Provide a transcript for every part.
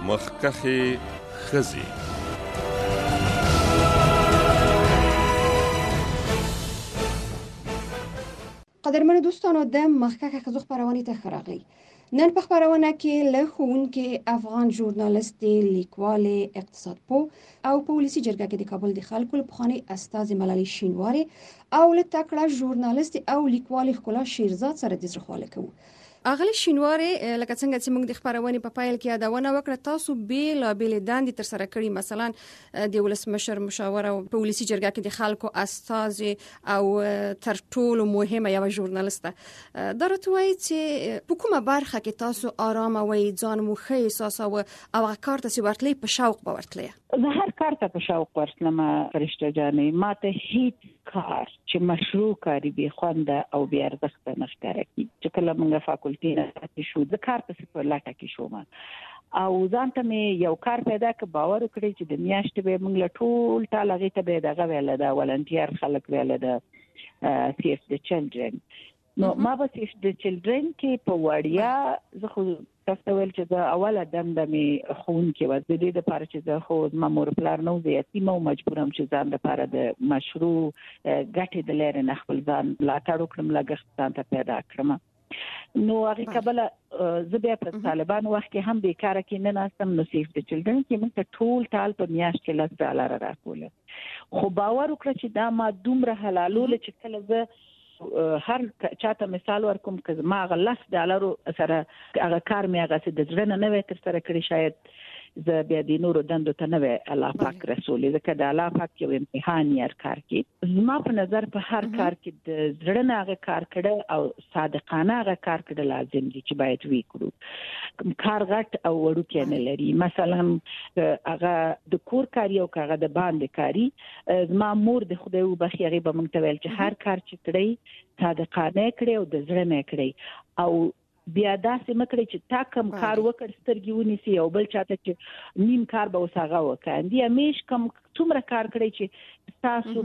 مخکخې ښځې. قدرمنو دوستانو، د مخکخه ښځو خپرونې ته ښه راغلی. نن په خپرونه کې له ښوونکې افغان ژورنالستې، لیکوالې، اقتصاد پوه او په ولسي جرګه کې د کابل د خلکو له پخوانۍ استازې ملالۍ شینوارې او له تکړه ژورنالستې او لیکوالې ښکلا شیرزاد سره د زړه خواله کوو. اغلې شینوارې، لکه څنګه چې موږ د خپرونې په پیل کې یادونه وکړه، تاسو بیلابېلې دندې ترسره کړي، مثلا د ولسمشر مشاور او په ولسي جرګه کې د خلکو استازې او تر ټولو مهمه یوه ژورنالسته. دا راته وایي چې په کومه برخه کې تاسو آرامه وئ، ځان مو ښه احساساوه او هغه کار ته چې ورتلئ په شوق به ورتلئ؟ زه هر کار ته په شوق ورتلم فرشته جانې. ما ته هیڅ کار چې مشروع کاری بې خونده او بې ارزښته نه ښکاره کېږي. چې کله موږ فاکولټي نه پاتې شو، زه کار پسې په لټه کې شوم او ځان ته مې یو کار پیدا که باور وکړئ چې د میاشتې به موږ له ټول ټال هغې ته به دغه ویله ده، ولنټیر خلک ویله ده، سیف د چلډرن. نو ما به سیف د چلډرن کې په وړیا، زه خو تاسو ویل چې زه اوله دنده مې ښوونکې وه، د دې دپاره چې زه خو زما مور پلار نه و، زه یتیمه و، مجبورم چې ځان دپاره د مشروع ګټې د لارې نه خپل ځان ملاتړ وکړم، لګښت ځان ته پیدا کړم. نو هغې کبله زه بیا په طالبانو وخت کې هم بیکاره کې نه ناستم. نو سیف د چلډرن کې موږ ته ټول ټال په میاشت کې $10 راکوله. خو باور وکړه چې دا ما دومره حلالوله چې کله زه هر چاته مثال ورکوم که ما هغه $10 سره هغه کار مې هغه د زړه نه وی ترسره کړی، شاید زه بیا د نورو دندو ته نه وی الله پاک رسولې، ځکه د الله پاک یو امتحان یې هر کار کې. زما په نظر په هر کار کې د زړه نه هغه کار کړه او صادقانه هغه کار کړه لازم دي چې باید وی کړو. کار غټ او وړوکی نه لري. مثلا هغه د کور کاری او هغه د باندې کاری، زما مور د خدای وبخښي هغې به موږ ته ویل چې هر کار چې کړئ صادقانه کړئ او د زړه نه کړئ، او بیا داسې مکړئ چې تا کم کار وکړ سترګې ونیسي او بل چاته چې نیم کار به اوس هغه وکړي. همیش کم څومره کار کړئ چې ستاسو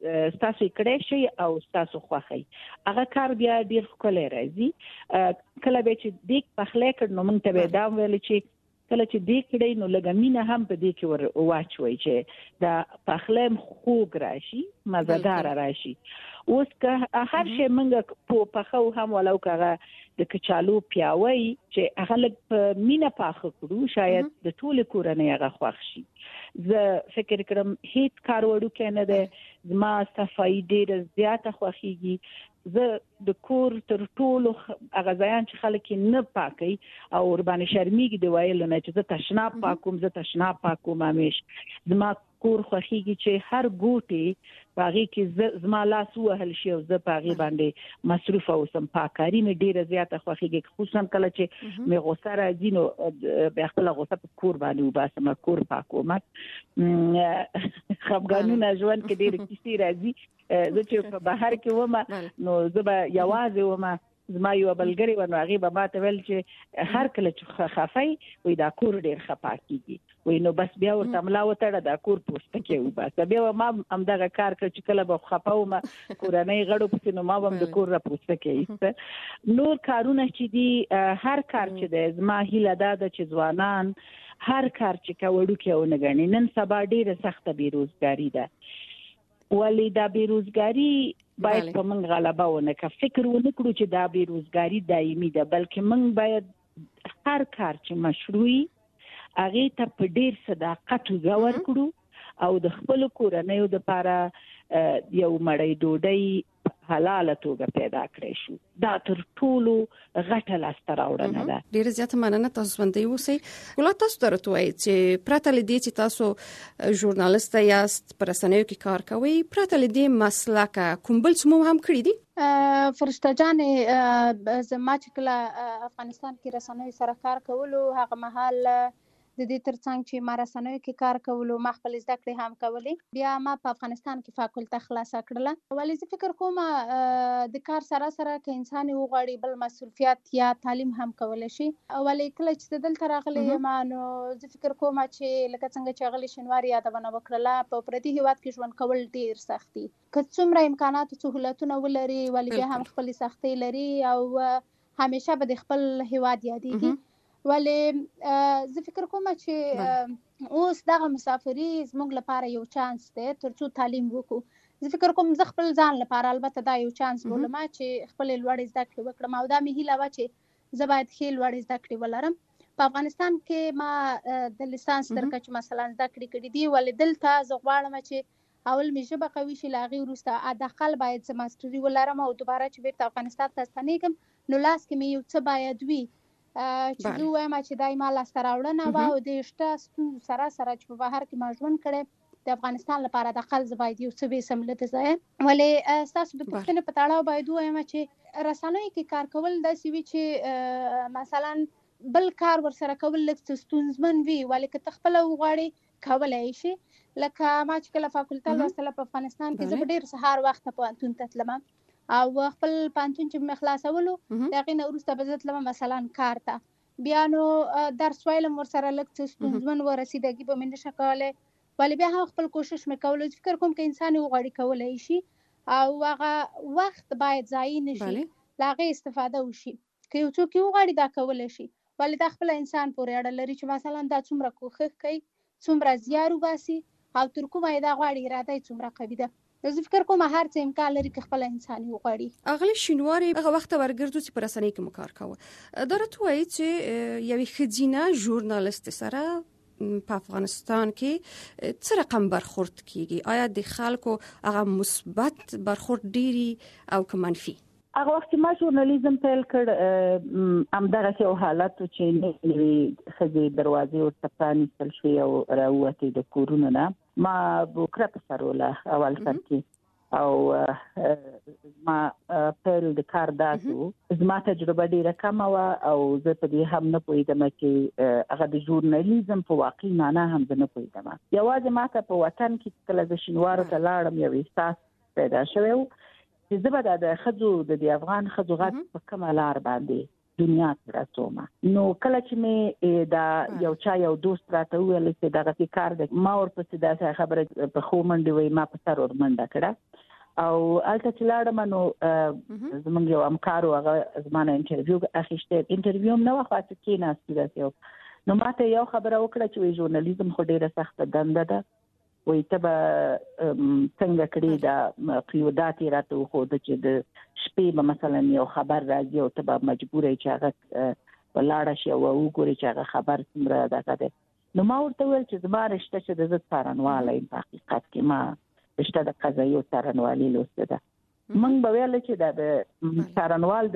کړی شي او ستاسو خوښئ، هغه کار بیا ډېر ښکلی راځي. کله به چې دیګ پخلی کړ نو موږ ته به دا ویل چې کله چې دیګ کړئ نو لږه مینه هم په دې کې ور واچوئ چې دا پخلی خوږ راشي، مزهداره راشي. اوس که هر شی موږ پخو هم ولو که هغه د کچالو پیاوی چې هغه لږ په مینه پاخه کړو، شاید د ټولې کورنۍ هغه خوښ شي. زه فکر کړم هیڅ کار وړوکی نه دی، زما صفایي ډېره زیاته خوښیږي. زه د کور تر ټولو هغه ځایان چې خلک یې نه پاکوي او ورباندې شرمېږي د ویلو نه چې زه تشناب پاکوم، زه تشناب پاکوم. همیش زما کور خوښیږي چې هر ګوټې په هغې کې زما لاس ووهل شي او زه په هغې باندې مصروفه اوسم. پاککاري مې ډېره زیاته خوښیږي، خصوصا کله چې مې غوسه راځي نو بیا خپله غوسه په کور باندې وباسم، کور پاکوم. خفګانونه ژوند کې ډېرې کیسې راځي. زه چې په بهر کې ومه نو زه به یوازې ومه، زما یو بلګرې وه نو هغې به ما ته ویل چې هر کله چې خفئ وایي دا کور ډېر ښه پاکېږي، وایي نو بس بیا ورته ملا وتړه دا کور پوستکی وباسه. بیا به ما همدغه کار کړ چې کله به خفه ومه کورنۍ غړو پسې نو ما به هم د کور را پوستکی ایسته. نور کارونه چې دي، هر کار چې دی زما هیله دا ده چې ځوانان هر کار چې که وړوکی ونه ګڼي. نن سبا ډېره سخته بېروزګاري ده، ولی دا بیروزګاری باید په موږ غلبه ونه کړو، فکر ونه کړو چې دا بیروزګاری دایمي ده، بلکې موږ باید هر کار چې مشروعي هغې ته په ډېر صداقت غور کړو او د خپلو کورنیو دپاره یو مړۍ ډوډۍ حلاله توګه پیدا کړی شو. دا تر ټولو غټه لاسته راوړنه ده. ډېره زیاته مننه. تاسو ژوندی اوسئ. ګلا، تاسو ته راته وایي چې پرته له دې چې تاسو ژورنالسته یاست، په رسنیو کې کار کوئ، پرته له دې مسلکه کوم بل څه مو هم کړي دي؟ فرشته جانې، زما چې کله افغانستان کې رسنیو سره کار کولو، هغه مهال د دې ترڅنګ چې ما رسنیو کې کار کولو، ما خپل زده کړې هم کولې. بیا ما په افغانستان کې فاکولته خلاصه کړله. ولې زه فکر کوم د کار سره سره که انسان وغواړي بل مسؤلیت یا تعلیم هم کولی شي. ولې کله چې دلته راغلی یم نو زه فکر کوم چې لکه څنګه چې اغلې شینوارې یادونه وکړله، په پردي هېواد کې ژوند کول ډېر سخت دي. که څومره امکانات او سهولتونه ولري، ولې بیا هم خپلې سختۍ لري او همیشه به د خپل هېواد یادېږي. ولې زه فکر کوم چې اوس دغه مسافري زموږ لپاره یو چانس دی ترڅو تعلیم وکړو. زه فکر کوم زه خپل ځان لپاره البته دا یو چانس بولم چې خپل لوړې زده کړې وکړم او دا مې هیله وه چې زه باید ښې لوړې زده کړې ولرم. په افغانستان کې ما د لیسانس تر کچې مثلا زده کړې کړي دي، ولې دلته زه غواړم چې اول مې ژبه قوي شي، له هغې وروسته حداقل باید زه ماسټري ولرم او دوباره چې بیرته افغانستان ته ستنېږم نو لاس کې مې یو څه باید وي چې زه ووایم چې دا ما لاسته راوړنه وه او د شته ستونزو سره چې په بهر کې ما ژوند کړی د افغانستان لپاره حداقل زه باید یو څه ویسم له ده ځایه. ولې ستاسو د پوښتنې په تړاو باید ووایم چې رسنیو کې کار کول داسې وي چې مثلا بل کار ورسره کول لږ څه ستونزمن وي، ولې که ته خپله وغواړې کولی شي. لکه ما چې کله فاکولته لوستله په افغانستان کې زه په ډېر سهار وخته پوهنتون ته تلم او خپل پوهنتون چې مې خلاصولو د هغې نه وروسته به زه تلم مثلا کار ته، بیا نو درس ویلم ورسره لږ څه ستونزمن و، رسیدګي به مې نشه کولی، ولې بیا هم خپل کوشش مې کولو. فکر کوم که انسان وغواړي کولی شي او هغه وخت باید ضایع نه شي، له هغې استفاده وشي. که یو څوک وغواړي دا کولی شي، ولې دا خپله انسان پورې اړه لري چې مثلا دا څومره کوښښ کوي، څومره زیار وباسي او تر کومه یې دا غواړي اراده یې څومره قوي ده. زه فکر کوم هر څه امکان لري که خپل انسان وغواړي. اغلی شینواري هغه وخت ورګرځو چې په رسنۍ کې مو کار کوه، دا راته وایي چې یوې ښځینه ژورنالیست سره په افغانستان کې څه رقم برخورد کیږي؟ آیا د خلکو هغه مثبت برخورد ډیری او که منفي؟ هغه وخت ما ژورنالیزم پیل کړ همدغه یو حالت چې نوې ښځې دروازې ورته پرانیستل شوې او راووتې د کورونو نه. ما بوکره په سر وله اول سر کې او ما پیل د کار داسې زما تجربه ډېره کمه وه او زه په دې هم نه پوهېدم چې هغه د ژورنالیزم په واقعي معنا هم زه نه پوهېدم. یوازې ما ته په وطن کې کله زه شینوارو ته لاړم یو احساس پیدا شوی و چې زه به د ښځو د افغان ښځو غږ په کومه لار باندې دنیا ته رسوم. نو کله چې مې دا یو چا یو دوست راته وویل چې دغسې کار دی، ما ورپسې داسې خبره په ښو منډې وایي ما په سر ور منډه کړه او هلته چې لاړم نو زموږ یو همکار و، هغه زما نه انټرویو اخیستی، انټرویو هم نه وه خو هسې کېناستو داسې و. نو ما ته یو خبره وکړه چې وایي ژورنالیزم خو ډېره سخته دنده ده، وایي ته به څنګه کړې، دا قیودات یې راته وښوده چې د شپې به مثلا یو خبر راځي او ته به مجبوره یې چې هغه په لاړه شي او وګورې چې هغه خبر څومره دغه دی. نو ما ورته وویل چې زما رشته چې د زه څارنواله یم، په حقیقت کې ما رشته د قضایي څارنوالي لوستې ده. موږ به ویل چې دا د څارنوال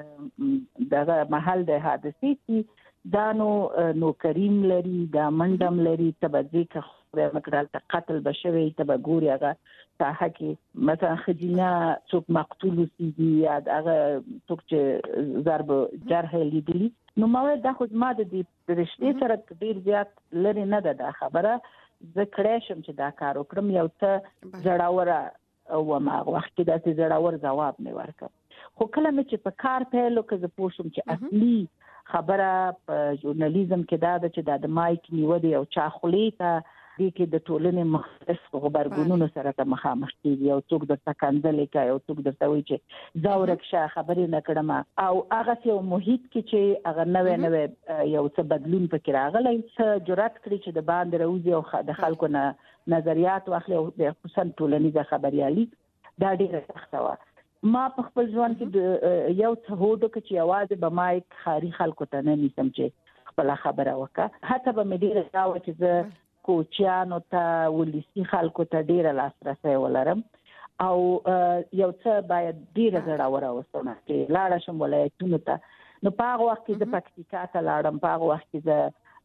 د دغه محل د حادثې کې دا نو کریم لري، دا منډم لري، ته به ځې که خدای مکړه ته قتل به شوی، ته به ګورې هغه ساحه کې مثلا ښځینه څوک مقتول اوسېږي یا هغه څوک چې ضرب جرح لیدلي. نو ما ویل دا خو زما د دې رشتې سره ډېر زیات لرې نه ده دا خبره، زه کړی شم چې دا کار وکړم. یو څه زړوره وم هغه وخت کې، داسې زړور ځواب مې ورکړ. خو کله مې چې په کار پیل وکړ زه پوه شوم چې اصلي خبره په ژورنالیزم کې دا ده چې دا د مایک نیول او چا خولې ته دې کې د ټولنې مختلف غبرګونونو سره ته مخامخ کېږي، یو څوک درته کنځلې کوي، یو څوک درته وایي چې ځه ورک شه خبرې نه کړم، او هغسې یو محیط کې چې هغه نوی یو څه بدلون پکې راغلی، څه جرأت کړي چې د باندې راوځي او د خلکو نه نظریات واخلي، او خصوصا ټولنیزه خبریالي دا ډېره سخته وه. ما په خپل ژوند کې یو څه هوډ وکړ چې یوازې به مایک ښاري خلکو ته نه نیسم چې خپله خبره وکړه. حتی به مې ډېره دا وه چې زه کوچیانو ته، ولسي خلکو ته ډېره لاسرسی ولرم او یو څه باید ډېره زړوره اوسم چې لاړه شم ولایتونو ته. نو په هغه وخت کې زه پکتیکا ته لاړم، په هغه وخت کې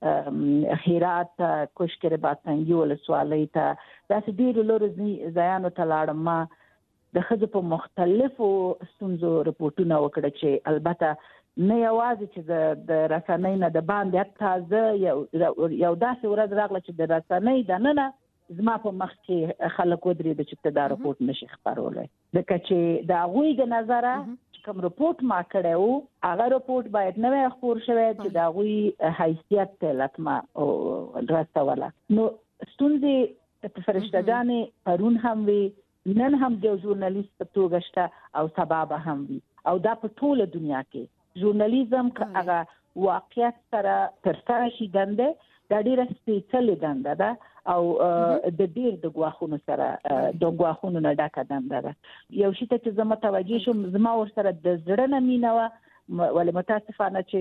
زه هرات ته، کوشکر بادسنګي ولسوالۍ ته، داسې ډېرو لرو ځایانو ته لاړم. ما د ښځو په مختلفو ستونزو رپورټونه وکړه چې البته نه یوازې چې د رسنۍ نه د باندې، حتی زه یو داسې ورځ راغله چې د رسنۍ دننه زما په مخ کې خلک ودرېده چې ته دا رپورټ نشي خپرولی، ځکه چې د هغوی د نظره چې کوم رپورټ ما کړی و هغه رپورټ باید نوی خپور شوی چې د هغوی حیثیت ته لطمه رسوله. نو ستونزې فرشته جانې پرون هم وي، نن هم د ژورنالیست په توګه شته او سبا به هم وي، او دا په ټوله دنیا کې ژورنالیزم که هغه واقعیت سره ترسره شي دنده دا ډیره سپیڅلې دنده ده او د ډیر د غواخونو سره د غواخونو نه ډکه دنده ده. یو شی ته چې زه متوجه شوم زما ور سره د زړه نه مینه وه ولې متاسفانه چې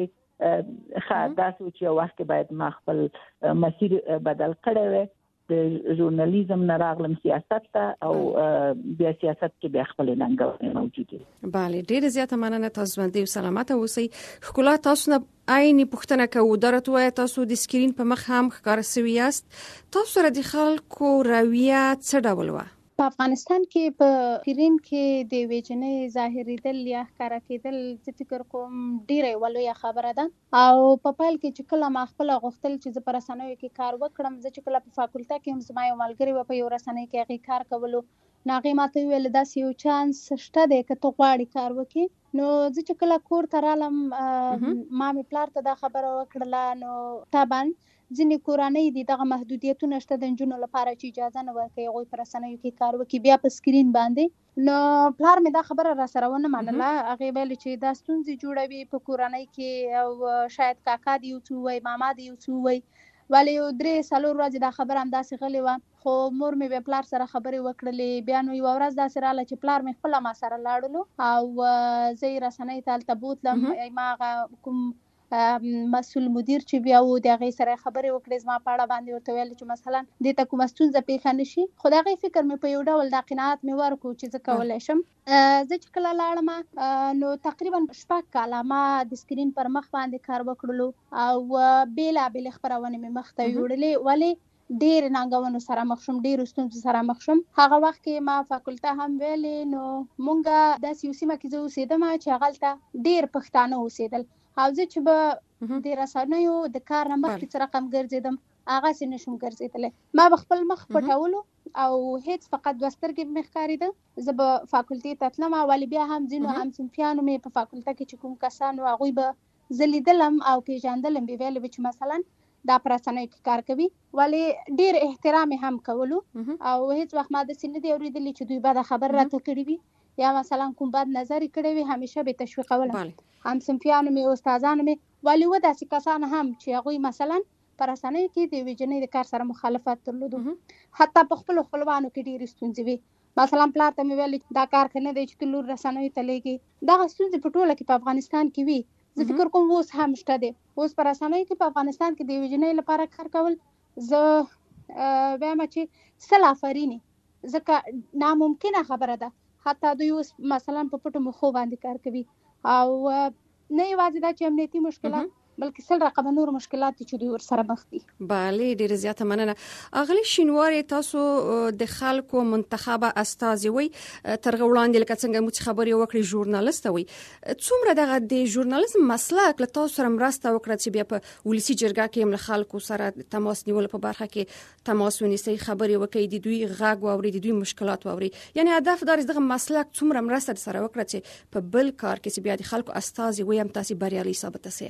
داسې چې یو وخت باید ما خپل مسیر بدل کړی وی د ژورنالیزم نه راغلم سیاست ته او بیا سیاست کې بیا خپل ننګونې موجودې. بله ډیره زیاته مننه تاسو باندې سلامت اوسئ. ښکلا تاسو نه عیني پوښتنه کوو درته وای تاسو د سکرین په مخ هم ښکار شوی یاست تاسو سره د خلکو رویه څه ډول و؟ په افغانستان کې په سکرین کې د ویجنې ظاهریدل یا ښکارا کېدل زه فکر کوم ډیره ولویه خبره ده او په پایل کې چې کله ما خپل غوښتل چې زه پر رسنیو کې کار وکړم زه چې کله په فاکولټه کې هم زما یو ملګری و په یو رسنۍ کې هغه کار کولو ناغي ماته ویل داسې یو چانس شته دی که ته غواړې کار وکړې نو زه چې کله کور ته رالم ما مې پلار ته دا خبره وکړله نو طبعا ځینې کورنۍ دي دغه محدودیتونه شته د نجونو لپاره چې اجازه نه ورکوي هغوی په رسنیو کې کار وکړي بیا په سکرین باندې نو پلار مې دا خبره را سره ونه منله هغې ویل چې دا ستونزې جوړوي په کورنۍ کې او شاید کاکا دې یو څه ووایي ماما دې یو څه ووایي ولې یو 3-4 ورځې دا خبره همداسې غلې وه خو مور مې بیا پلار سره خبرې وکړلې بیا نو یوه ورځ داسې راغله چې پلار مې خپله ما سره لاړلو او زه یې رسنۍ ته هلته بوتلم ما هغه کوم مسؤل مدیر چې بیا و د هغې سره خبرې وکړې زما په اړه باندې ورته ویل چې مثلا دې ته کومه ستونزه پیښه نه شي خو د هغې فکر مې په یو ډول دا قناعت مې ورکړو چې زه کولی شم زه چې کله لاړم نو تقریبا 6 کاله ما د سکرین پر مخ باندې کار وکړلو او بېلابېلې خپرونې مې مخ ته یوړلې ولې ډېر ننګونو سره مخ شوم ډېرو ستونزو سره مخ شوم هغه وخت کې ما فاکولټه هم ویلې نو مونږ داسې یو سیمه کې زه اوسېدم چې هغلته ډېر پښتانه اوسېدل او زه چې به د رسنیو د کار نه مخکې څه رقم ګرځېدم هغسې نشم ګرځېدلی ما به خپل مخ پټولو او هیڅ فقط 2 سترګې مې ښکارېده زه به فاکولټې ته تلم ولې بیا هم ځینو همصنفیانو مې په فاکولټه کې چې کوم کسان وو هغوی به زه لیدلم او پېژندلم به ویلې به چې مثلا دا په رسنیو کې کار کوي ولې ډېر احترام یې هم کولو او هیڅ وخت ما داسې نه دي اورېدلي چې دوی بده خبره راته کړې وي یا مثلا کوم بد نظر یې کړی وي همیشه به تشویقولم همصنفیانو مې استادانو مې ولې و داسې کسان هم چې هغوی مثلا په رسنیو کې د ویجنۍ د کار سره مخالفت درلودو حتی په خپلو خپلوانو کې ډېرې ستونزې وي مثلا پلار ته مې ویل دا کار ښه نه دی چې ته لور رسنیو ته لیږې دغه ستونزې په ټوله کې په افغانستان کې وي زه فکر کوم اوس هم شته دی اوس په رسنیو کې په افغانستان کې د ویجنۍ لپاره کار کول زه وایم چې سل آفرینې ځکه ناممکنه خبره ده حتی دوی اوس مثلا په پټو مخو باندې کار کوي او نه یوازې دا چې امنیتي مشکلات بلکې سل رقمه نور مشکلات چې دوی ورسره مخ دي. بله ډیره زیاته مننه. اغلی شینواری تاسو د خلکو منتخبه استازي وي تر وړاندې لکه څنګه مو خبري وکړي ژورنالیست وي څومره دغه د ژورنالیزم مسلک له تاسو سره مرسته وکړه چې بیا په ولسی جرګه کې هم خلکو سره تماس نیول په برخه کې تماس ونیسي خبري وکړي د دوی غږ واوري د دوی مشکلات واوري یعنی هدف دار دغه مسلک څومره مرسته سره وکړه چې په بل کار کې چې بیا د خلکو استازي وي هم تاسو بریالي ثابت سي.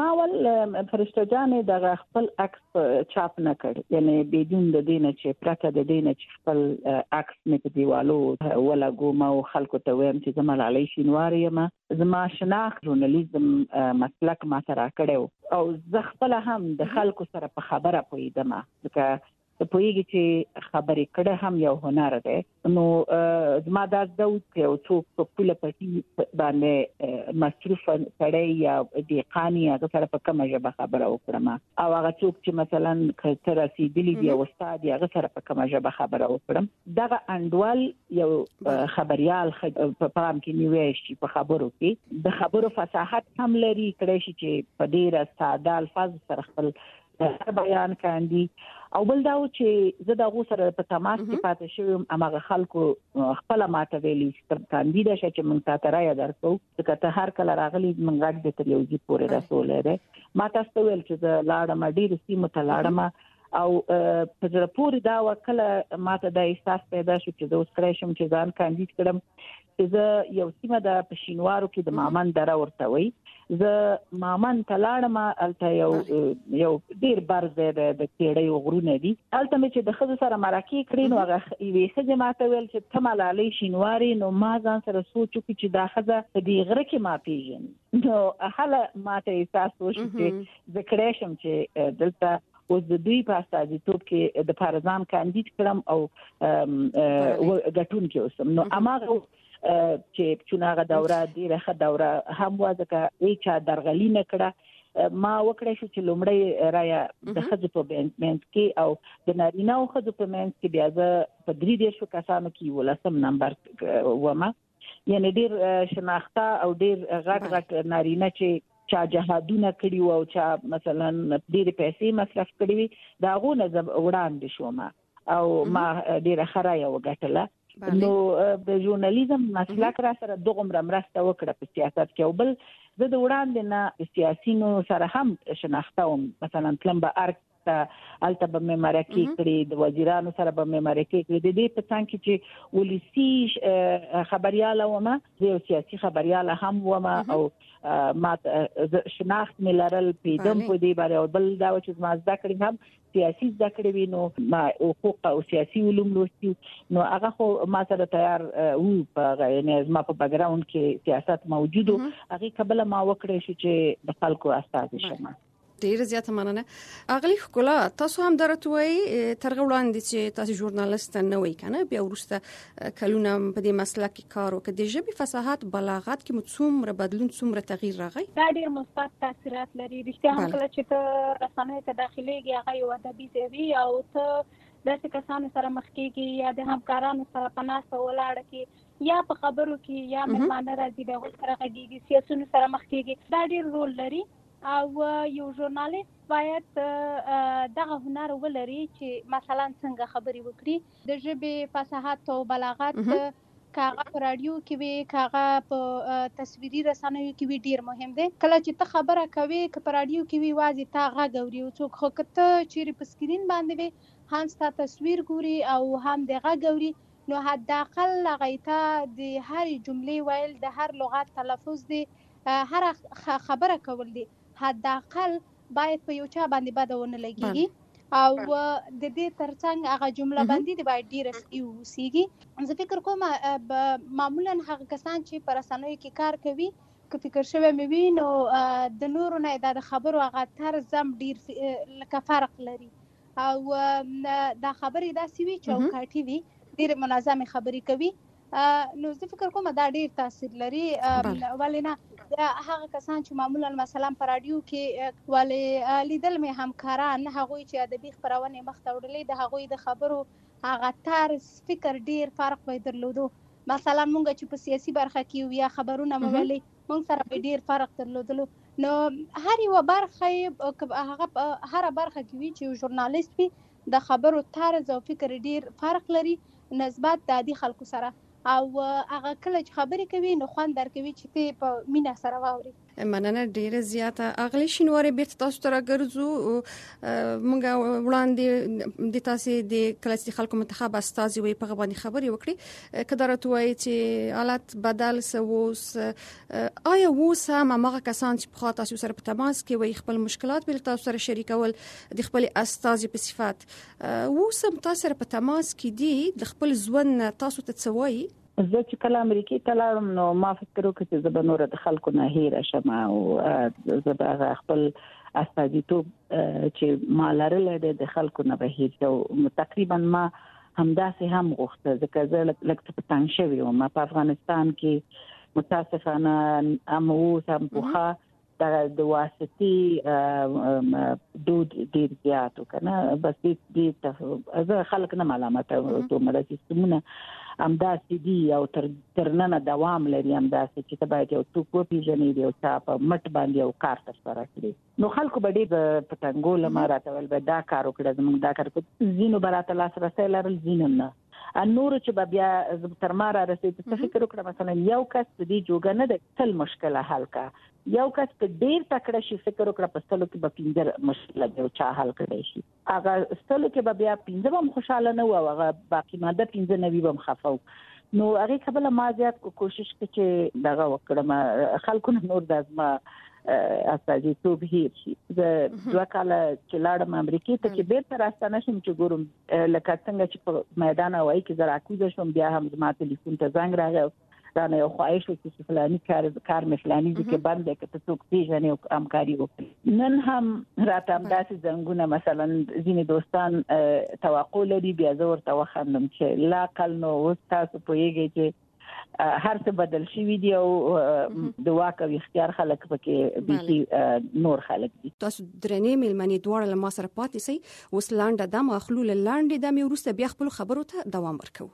فرشته جانې دغه خپل عکس چاپ نه کړ یعنی بدون د دینه چې پرته د دینه چې خپل عکس مې په دیوالو ولګوم او خلکو ته وایم چې زما علي شینواری یم زما شناخت ژورنالیزم مسلک ما سره کړو او زه خپل هم د خلکو سره په خبره پوهیدم ځکه ته پوهیږي چې خبرې کړه هم یو هنر دی نو زما دا زده یو څوک په پوله پټي باندې مصروف سړی یا دقاني هغه سره په کومه ژبه خبره وکړم او هغه څوک چې مثلا کته رسیدلی دی استاد هغه سره په کومه ژبه خبره وکړم دغه انډوال یو خبريال په پام کې نیوي شي په خبرو کې د خبرو فصاحت هم لري کړی شي چې په ډیره ساده الفاظ سره خپل بیان کاندي او بل دا چې زه د هغو سره په تماس کې پاتې شوم هغه خلکو خپل ماته ویلي چې کاندیدا شې چې موږ ته رایا درکو چې ته هر کله راغلی موږ غږ د تلویزیون پورې رسولې ده ما تاسو ویل چې لاړم ډیر سیمه ته لاړم او په ځل پورې دا وکړه ماته د احساس پیدا شو چې زه اوس کړی شم چې ځان کاندید کړم چې زه یو سیمه د پښینوارو کې د مامن دره ورته وي زه مامن تلاړم الته یو ډیر برز د کېړې غرونه دي الته مې چې د خزو سره مرکه کړې نو هغه یې خزه ماته ویل چې تملالي شینواري نو ما ځان سره سوچو چې دا خزه په دې غره کې ما پیژن نو هله ماته احساس وشو چې ذکر شم چې دلته اوس د دوی په استازیتوب کې د پارزان کاندید کړم او غټون کې اوسم نو اماغه چې چوناغه دوره ډیره ښه دوره هم وځکه هیڅ درغلی نه کړه ما وکړې شو چې لومړی رایا د خځو په منځ کې او د نارینه او خځو په منځ کې بیا زه په 3 کسانو کې ولسم نمبر ومه یعنی ډیر شناخته او ډیر غټ نارینه چې چا جهادونه کړی او چا مثلا ډېر پیسې مصرف کړی وي دا غونه وړاندې شوم او ما ډېر خرايه وګټله نو د ژورنالیزم مسلک را سره دغه مرسته وکړه په سیاست کې او بل زه د وړاندې نه سیاسيونو سره هم شناخته وم مثلا تلم به ارک الته به مې مرکه کړې د وزیرانو سره به مې مرکه کړې د دې په څنګه چې ولسی خبرياله ومه یو سیاسي خبرياله هم ومه او ما شناخت مې لرل پیدم په دې باندې او بل دا چې ما زده کړې هم سیاسي زده کړې وینو ما حقوق او سیاسي علوم لوستي نو هغه خو ما سره تیار وو په یعنی ما په بیک ګراوند کې سیاست موجود هغه قبل ما وکړې شو چې د خلکو استاد شم ډیر زیاته مننه اغلی ښکلا تاسو هم درتوي ترغه وړاندې چې تاسو ژورنالیست نه وای کنه بیا ورسته کلونه په دې مسلک کې کار وکړ د ژبې فصاحت بلاغت کې متصوم بدلون څومره تغییر راغی دا ډیر مثبت تاثیرات لري رښتیا هم کله چې ته رسنۍ ته داخليږي هغه یو ادبي ځای او ته داسې کسانو سره مخ کېږي یا د همکارانو سره په ناسته ولاړه کې یا په خبرو کې یا مېلمانه راځي د هغوی سره غږیږي سیاسيونو سره مخ کېږي دا ډیر رول لري او یو ژورنالیست باید دغه هنر ولري چې مثلا څنګه خبري وکړي د ژبې فصاحت او بلاغت کاغه په رادیو کې وي کاغه په تصویري رسنیو کې وي ډیر مهم دی کله چې ته خبره کوي ک په رادیو کې وي واځي تا غږوري او څوک خو کته چیرې په سکرین باندې وي هم ستا تصویر ګوري او هم د غږوري نو حد اقل لغیته د هر جملې ویل د هر لغت تلفظ دی هر خبره کول دی حد اقل باید په یو چا باندې بدونه لګيږي او د دې ترڅنګ هغه جمله باندې د باید ډیر اوسېږي زه فکر کوم معمولا هغه کسان چې پر رسنیو کې کار کوي که فکر شوی مې وي نو د نورو نه د خبرو هغه طرز هم ډیر لکه فرق لري او دا خبرې داسې وي چې چوکاټي وي ډیر منظمه خبرې کوي نو زه فکر کوم دا ډیر تاثیر لري ولې نه هغه کسان چې معمولا مثلا په رادیو کې ولې لیدل مې همکاران هغه چې ادبي خبرونه مخ ته وړلې د هغه د خبرو هغه طرز فکر ډیر فرق به درلودو مثلا مونږ چې په سیاسي برخه کې یا خبرونه مولې مونږ سره ډیر فرق درلودلو نو هر یو برخه هغه هر برخه کې وی چې ژورنالیست وي د خبرو طرز او فکر ډیر فرق لري نسبت د عادي خلکو سره او هغه کله چې خبرې کوي نو خوند درکوي چې ته په مینا سره واوري مننه ډیره زیاته اغلی شینواري بیرته تاسو ته راګرځو مونږ وړاندې د تاسو د کلاسي خلکو منتخب استازي وي په غوښنه خبري وکړي کدارت وایي چې حالت بدل سوس آیا وسه ماغه کسان چې په تاسو سره په تماس کې وي خپل مشکلات بل تاسو سره شریکول د خپل استازي په صفات وسه تاسو سره په تماس کې دي د خپل ځوان تاسو ته څوي زه چې کله امریکای ته لاړم نو ما فکر وکړ چې زه به نور د خلکو نه هیره شم او زه به خپل استازیتوب چې ما لرل د خلکو نه به هیڅ او تقریبا ما همداسې هم غوښته ځکه زه لکه په تنګ شوی وم په افغانستان کې متاسفانه هم بوخه د واسطي دود ډیر زیات وکنه بس دې زه خلک نه ملامت او مړه سیستمونه امداسي دي او ترننه دوام لري امداسي چې ته باید یو څوک وپیژنې یو څه په مټ باندې یو کار ترسره کړي نو خلکو به ډېر په تنګول مراته ول به دا کار وکړه زموږ دا کار کوي زینو براته لاس راسه لرل زینم نه نور چې بیا تر ما را رسید څه فکر وکړه مثلا یو کس دې جوګه نه د تل مشکله حل کا یو کس په ډیر تکړه شي فکر وکړه په ستلو کې به پینځه مشکله دی چا حل کړی شي هغه ستلو کې به بیا پینځه هم خوشاله نه و هغه باقی ماده پینځه نوي هم خفاو نو هغه قبل ما زیات کوشش چې دغه وکړم خلکو نور د ازما استاذي توب هیر شي د دوه کاله چې لاړم امریکای ته چې بیرته راستنه شم چې ګورم لکه څنګه چې په میدان وای کې زرا کوزه شم بیا هم زما ټلیفون ته زنګ راغی دا نه یو خواهش چې فلاني کار مفلاني چې بند کته څوک پیژنې او همکاري وکړي نن هم راته داسې زنګونه مثلا ځینې دوستان توقع لري بیا زه ورته وخندم چې لا کل نو تاسو پوهیږئ چې هر څه بدل شي ویډیو د واک او اختیار خلک پکې بيخي نور خلک دي تاسو درنې ملمنې دوړ له ما سره پاتې سي اوس لاندې د مخلول لاندې د مې ورسته بیا خپل خبرو ته دوام ورکو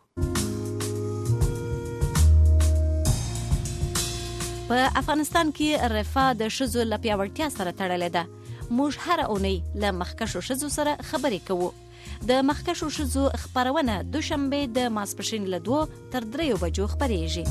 په افغانستان کې رفاه د ښځو له پیاوړتیا سره تړلې ده موږ هر اونۍ له مخکښو ښځو سره خبرې کوو د مخکښو ښځو خبرونه دوشنبه د ماسپښین له 2 تر 3 بجو خبرېږي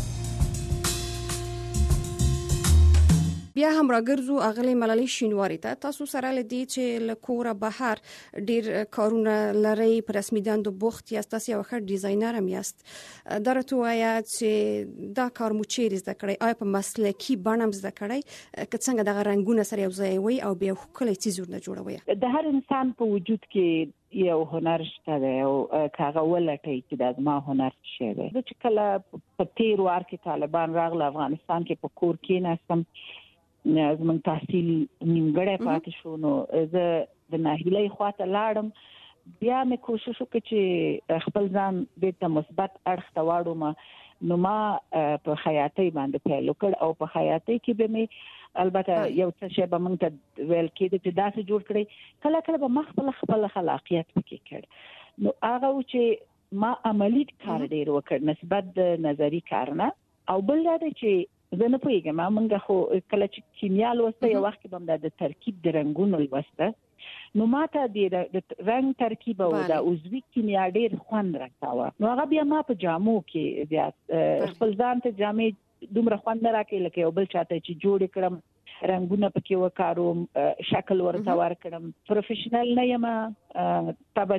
بیا هم راګرځو اغلی ملالي شینواری ته تاسو سره لدی چې له کوره بهر ډیر کارونه لري پر رسمي دندو بوخت یاست تاسو یو ښه ډیزاینر هم یاست درته وایا چې دا کار مو چیرې زده کړی آیا په مسلکي بڼه زده کړی که څنګه د رنگونو سره یو ځای وي او بیا کله چیزونه جوړوي د هر انسان په وجود کې یو هنر شته دی او کاغه ولټي چې د ما هنر شي دی چې کله په تیر وار کې طالبان راغله افغانستان کې په کور کې ناسم زمون تحصیل نیمګړی پاتې شو نو زه د ناهیلۍ خواته لاړم بیا مې کوشش وکړ چې خپل ځان د مثبت اړخ ته واړوم نو ما په خیاطۍ باندې پیل وکړ او په خیاطۍ کې به مې البته یو څه شی به موږ ته ویل کېده چې داسې جوړ کړی کله کله به خپل خلاقیت پکې کړ نو هغه چې ما عملی کار ډیر وکړ نسبت د نظری کار نه او بل دا چې زه نه پوهیږم موږ خو کله چې کیمیا لوسته یو وخت به د ترکیب د رنگونو لوسته نو ماته د رنگ ترکیب او د عضوي کیمیا ډیر خوند راکاوه نو هغه بیا ما په جامو کې بیا خپل ځان ته جامې دومره خوند راکې لکه یو بل چاته چې جوړ کړم رنگونه پکې وکاروم شکل ورته ورکړم پروفیشنل نه یم طبعا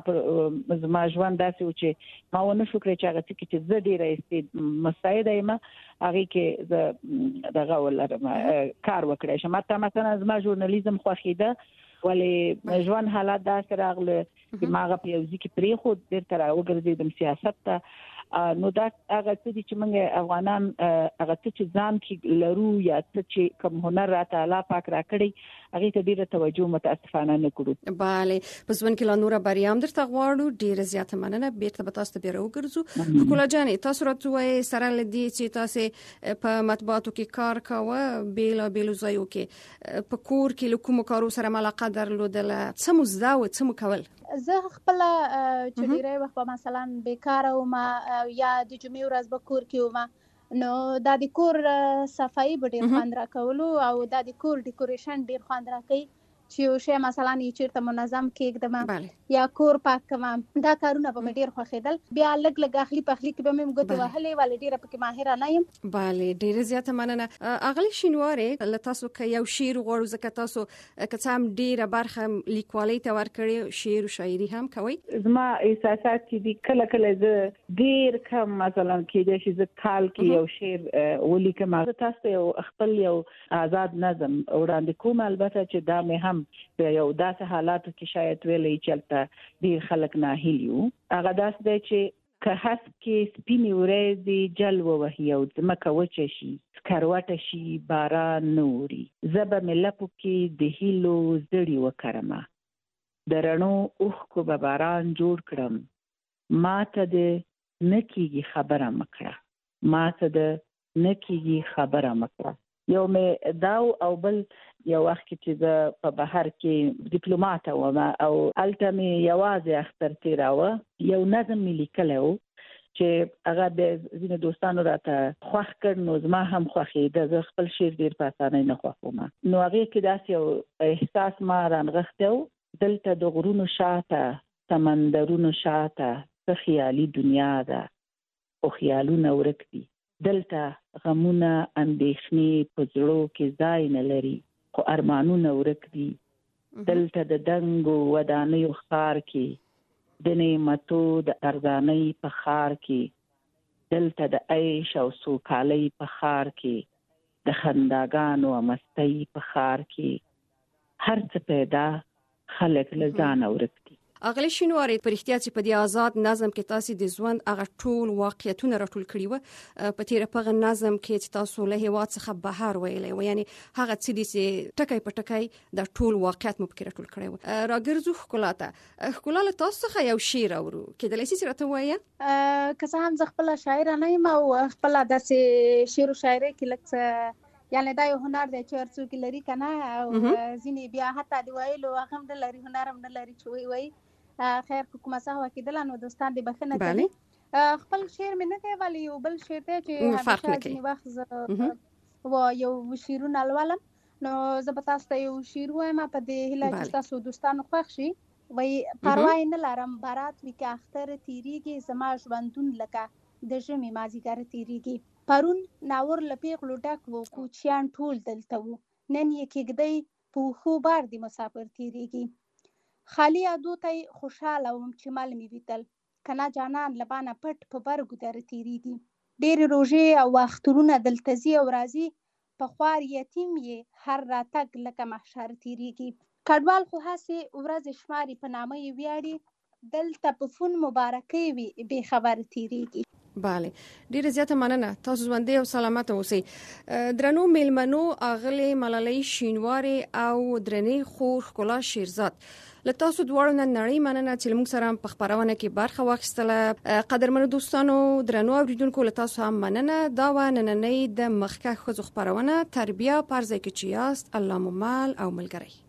چې زما ژوند داسې و چې ما ونه شو کړی چې هغه څه چې زه ډیره مستعده یم هغه کې زه دغه ولرم کار وکړی شم مثلا زما ژورنالیزم خوښیده ولې ژوند حالات داسې راغله چې ما هغه په یو ځای کې پرېښود بیرته راوګرځېدم سیاست ته نو دا هغه څه چې موږ افغانان هغه څه چې ځان کې لرو یا څه چې کوم هنر راته الله پاک راکړي هغه ته ډیره توجه متاسفانه نه کړو bale په ځوان کې لا نور بریام درته غواړو ډیره زیاته مننه بیرته به تاسو ته بیره وګرځو کولا جانې تاسو راته سره لدی چې تاسو په مطبوعاتو کې کار کاوه بیل ځایو کې په کور کې کوم کارو سره علاقه درلودله څه مو زده او څه مو کول زه خپل چې ډیری وخت مثلا بیکاره وم یا د جمعې ورځ به کور کې وم نو د کور صفایي به ډیر خوند راکولو او د کور ډیکوریشن ډیر خوند راکوي چې یو شی مثلا یې چیرته منظم کېږدم یا کور پاک کوم دا کارونه به ډیر خوښیدل بیا لګ اخلي پخلي کې به مې ګوتې وهلې ولې ډیره پکې ماهره نه یم bale ډیره زیاته مننه اغلی شینواری له تاسو کې یو شعر غواړو ځکه تاسو که هم ډیره برخه لیکوالۍ ته ورکړی شعر او شاعري هم کوي زما احساسات چې کله کله زه ډیر کم مثلا کېدای شي زه کال کې یو شعر ولیکم تاسو یو خپل یو آزاد نظم وړاندې کوم البته چې دا مې هم یو داسې حالاتو کې شاید ویلې چلته ډیر خلک ناهیلیو هغه داس دی چې که هڅ کې سپینې ورځې جلوه وهي او ځمکه وچه شي سکروټه شي باران نوري زبه مې لپو کې د هیلو زړی وکرمه د رڼو اوښکو به باران جوړ کړم ما ته د نکیږي خبره مکړه ما ته د نکیږي خبره مکړه یو مې داو او بل یو وخت چې زه په بهر کې ډیپلوماټ وم او الته مې یوازې اختر تیراوه یو نظم مې لیکلی و چې هغه د ځینې دوستانو راته خوښ کړ نو زما هم خوښېده زه خپل شعر ډېر په اسانۍ نه خوښوم نو هغې کې داسې یو احساس ما رانغښتی و دلته د غرونو شاته سمندرونو شاته څه خیالي دنیا ده خو خیالونه ورک دي دلته غمونه اندېښنې په زړو کې ځای نه لري خو ارمانونه ورک دي دلته د دنګو ودانیو ښار کې د نعمتو د ارزانۍ په ښار کې دلته د عيش او سوکالۍ په خار کې د خنداګانو او مستۍ په خار کې هر څه پیدا خلک له ځان ورک دي. اغلی شینواری پر احتیاط چې په دې آزاد نظم کې تاسو د ژوند هغه ټول واقعیتونه راټول کړي و په تیر په نظم کې چې تاسو له هوا څخه بهر ویلې و یعنی هغه څه دي چې ټکي په ټکي د ټول واقعیت مو فکر راټول کړي و راګرځو خلاته خلاله تاسو څخه یو شعر اورو کې د لسی سره ته وایي که څه هم خپل شاعر نه یم او خپل داسې شعر او شاعري کې لکه یعنی دا یو هنر دی چې ورڅو کې لري کنه او ځینې بیا حتی دی ویلو هغه هم د لري هنر هم د لري چې وی خیر کومه څه وکیدل نو دوستان دې بخنه کوي خپل شعر مې نه دی ولی یو بل شعر دی چې فرق نه کوي و یو شعرونه لولم نو زه به تاسو ته یو شعر وایم په دې هیله چې تاسو دوستانو خوښ شي وای پروا نه لرم بارات وی که اختر تیریږي زما ژوندون لکه د ژمي مازیګر تیریږي پرون ناور لپیغلو ډک وو کوچیان ټول دلته وو نن یې کېږدی په خو بار دی مسافر تیریږي خالی یادو ته خوشاله وم چې مل می ویتل کنا جانان لبانه پټ په برګو در تیریږي ډېر روژې او اخترونه دلته زی او راځي په خوار یتیم یې هر راتګ لکه محشر تیریږي کډوال خو هسې ورځ شماري په نامه یې ویاړي دلته په فون مبارکي وي بې خبر تیریږي. بله ډیره زیاته مننه تاسو ژوندۍ او سلامت اوسئ. درنو میلمنو اغلی ملالۍ شینواری او درنې خور ښکلا شیرزاد له تاسو دواړو نه نړۍ مننه چې موږ سره په خبرونه کې برخه واخیستله. قدرمنو دوستانو درنو اوریدونکو له تاسو هم مننه. دا و نننۍ د مخکښ ښځو خبرونه تربیه پرځای کې چې یاست الله مو مل او ملګری.